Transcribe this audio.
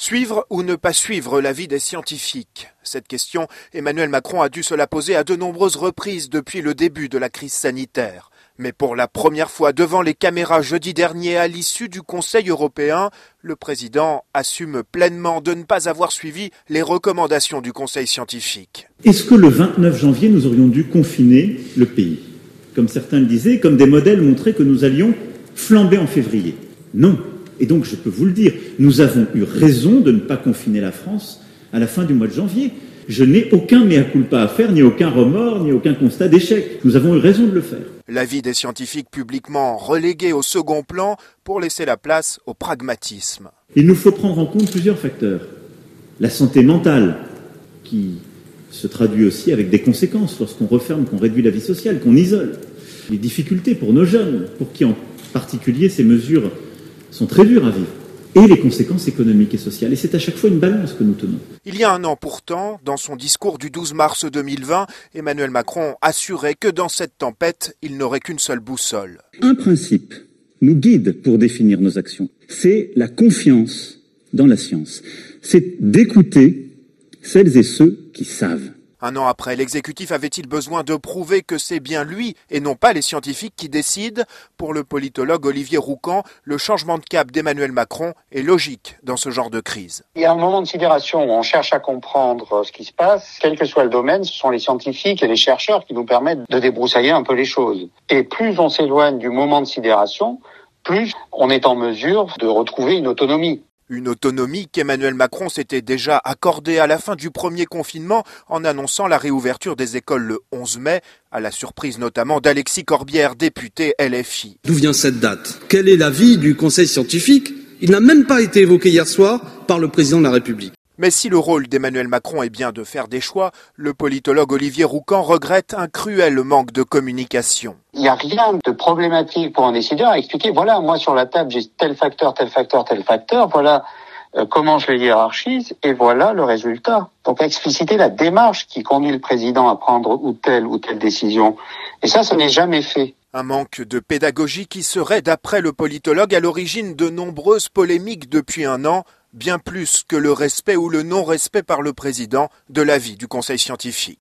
Suivre ou ne pas suivre l'avis des scientifiques? Cette question, Emmanuel Macron a dû se la poser à de nombreuses reprises depuis le début de la crise sanitaire. Mais pour la première fois devant les caméras jeudi dernier à l'issue du Conseil européen, le président assume pleinement de ne pas avoir suivi les recommandations du Conseil scientifique. Est-ce que le 29 janvier, nous aurions dû confiner le pays? Comme certains le disaient, comme des modèles montraient que nous allions flamber en février. Non. Et donc, je peux vous le dire, nous avons eu raison de ne pas confiner la France à la fin du mois de janvier. Je n'ai aucun mea culpa à faire, ni aucun remords, ni aucun constat d'échec. Nous avons eu raison de le faire. L'avis des scientifiques publiquement relégué au second plan pour laisser la place au pragmatisme. Il nous faut prendre en compte plusieurs facteurs. La santé mentale, qui se traduit aussi avec des conséquences lorsqu'on referme, qu'on réduit la vie sociale, qu'on isole. Les difficultés pour nos jeunes, pour qui en particulier ces mesures sont très dures à vivre. Et les conséquences économiques et sociales. Et c'est à chaque fois une balance que nous tenons. Il y a un an pourtant, dans son discours du 12 mars 2020, Emmanuel Macron assurait que dans cette tempête, il n'aurait qu'une seule boussole. Un principe nous guide pour définir nos actions. C'est la confiance dans la science. C'est d'écouter celles et ceux qui savent. Un an après, l'exécutif avait-il besoin de prouver que c'est bien lui et non pas les scientifiques qui décident? Pour le politologue Olivier Roucan, le changement de cap d'Emmanuel Macron est logique dans ce genre de crise. Il y a un moment de sidération où on cherche à comprendre ce qui se passe. Quel que soit le domaine, ce sont les scientifiques et les chercheurs qui nous permettent de débroussailler un peu les choses. Et plus on s'éloigne du moment de sidération, plus on est en mesure de retrouver une autonomie. Une autonomie qu'Emmanuel Macron s'était déjà accordée à la fin du premier confinement en annonçant la réouverture des écoles le 11 mai, à la surprise notamment d'Alexis Corbière, député LFI. D'où vient cette date? Quel est l'avis du Conseil scientifique? Il n'a même pas été évoqué hier soir par le président de la République. Mais si le rôle d'Emmanuel Macron est bien de faire des choix, le politologue Olivier Roucan regrette un cruel manque de communication. Il n'y a rien de problématique pour un décideur à expliquer, voilà, moi sur la table j'ai tel facteur, voilà comment je les hiérarchise et voilà le résultat. Donc expliciter la démarche qui conduit le président à prendre ou telle décision. Et ça n'est jamais fait. Un manque de pédagogie qui serait, d'après le politologue, à l'origine de nombreuses polémiques depuis un an, bien plus que le respect ou le non-respect par le président de l'avis du Conseil scientifique.